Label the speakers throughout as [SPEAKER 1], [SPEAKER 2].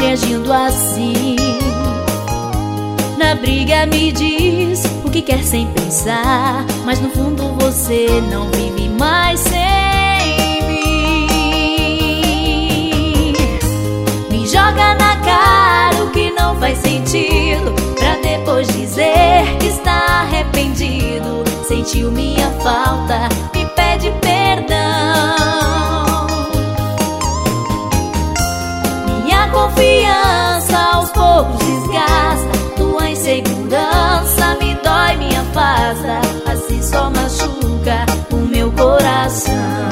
[SPEAKER 1] reagindo assim. Na briga me diz o que quer sem pensar, mas no fundo você não vive mais sem mim. Me joga na cara o que não faz sentido, pra depois dizer que está arrependido. Sentiu minha falta, me pede perdão. Minha confiança aos poucos desgasta, tua insegurança me dói, me afasta. Assim só machuca o meu coração.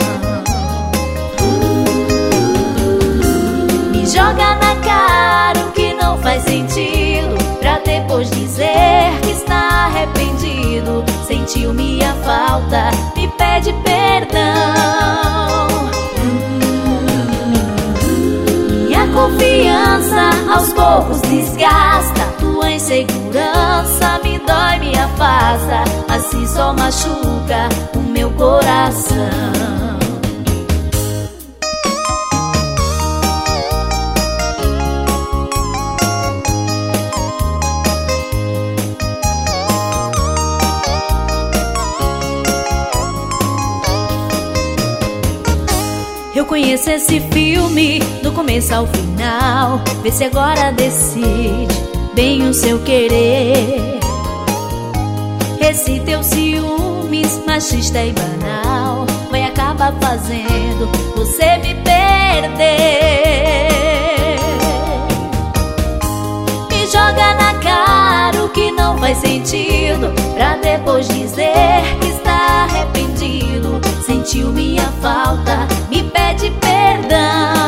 [SPEAKER 1] Me joga na cara o que não faz sentido, pra depois dizer que está arrependido. Sentiu minha falta, me pede perdão. Minha confiança aos poucos desgasta, tua insegurança me dói, me afasta. Assim só machuca o meu coração. Eu conheço esse filme do começo ao final. Vê se agora decide bem o seu querer. Esse teu ciúmes machista e banal vai acabar fazendo você me perder. Me joga na cara o que não faz sentido, pra depois dizer que está arrependido. Sentiu minha falta, me pede perdão.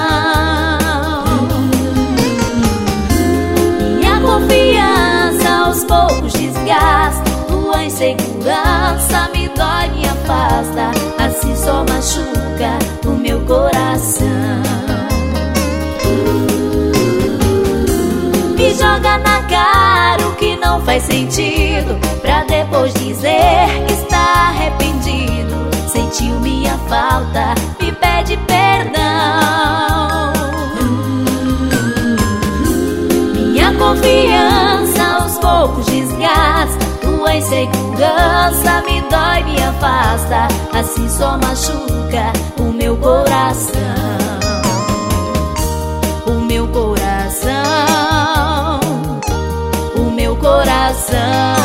[SPEAKER 1] Minha confiança aos poucos desgasta, tua insegurança me dói, me afasta. Assim só machuca o meu coração. Me joga na cara o que não faz sentido, pra depois dizer que está arrependido. Sentiu minha falta, me pede perdão. Minha confiança aos poucos desgasta, tua insegurança me dói, me afasta. Assim só machuca o meu coração. O meu coração, o meu coração.